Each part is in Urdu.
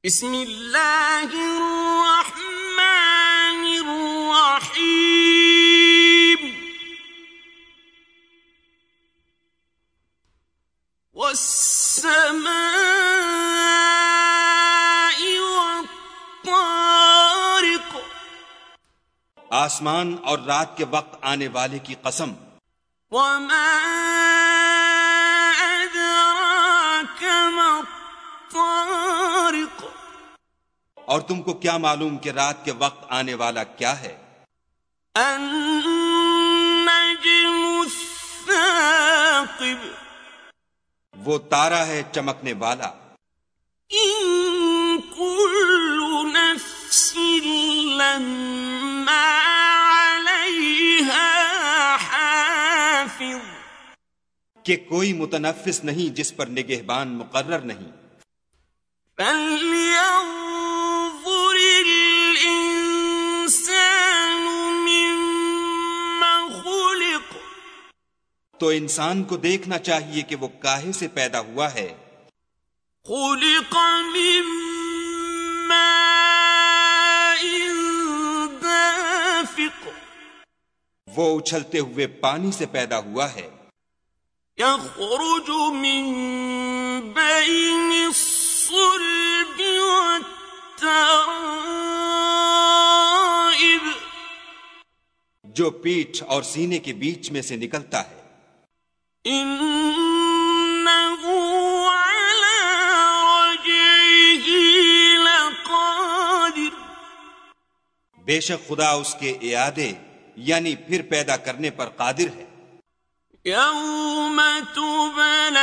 بسم اللہ الرحمن الرحیم والسماء والطارق آسمان اور رات کے وقت آنے والے کی قسم. وما أدراك ما الطارق اور تم کو کیا معلوم کہ رات کے وقت آنے والا کیا ہے؟ النجم الثاقب وہ تارا ہے چمکنے والا. إن كل نفس لما عليها حافظ کہ کوئی متنفس نہیں جس پر نگہبان مقرر نہیں. فلينظر الإنسان مما خلق تو انسان کو دیکھنا چاہیے کہ وہ کاہے سے پیدا ہوا ہے. خلق من ماء دافق وہ اچھلتے ہوئے پانی سے پیدا ہوا ہے. يخرج من بين الصلب والترائب جو پیٹھ اور سینے کے بیچ میں سے نکلتا ہے. إنه على رجعه لقادر بے شک خدا اس کے اعادے یعنی پھر پیدا کرنے پر قادر ہے. يوم تبلى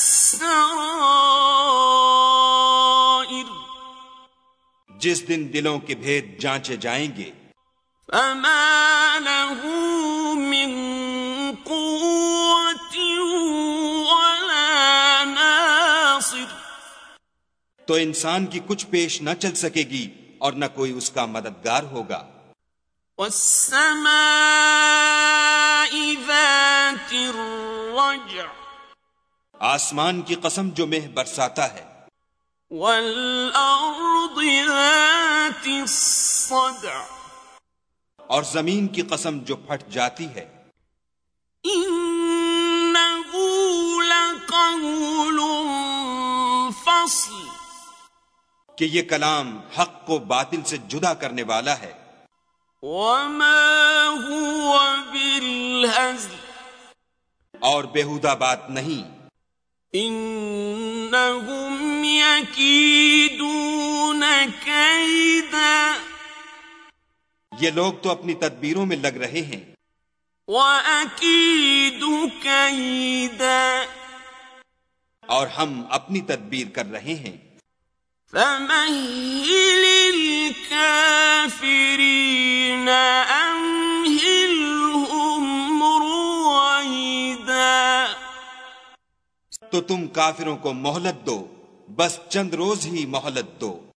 السرائر جس دن دلوں کے بھید جانچے جائیں گے. فما له من قوة ولا ناصر تو انسان کی کچھ پیش نہ چل سکے گی اور نہ کوئی اس کا مددگار ہوگا. والسماء ذات الرجع آسمان کی قسم جو مہ برساتا ہے. والأرض ذات الصدع اور زمین کی قسم جو پھٹ جاتی ہے. إنه لقول فصل کہ یہ کلام حق کو باطل سے جدا کرنے والا ہے. وما هو بالهزل اور بیہودہ بات نہیں. إنهم يكيدون كيدا یہ لوگ تو اپنی تدبیروں میں لگ رہے ہیں. وأكيد كيدا اور ہم اپنی تدبیر کر رہے ہیں. فمهل الكافرين أمهلهم رويدا تو تم کافروں کو مہلت دو، بس چند روز ہی مہلت دو.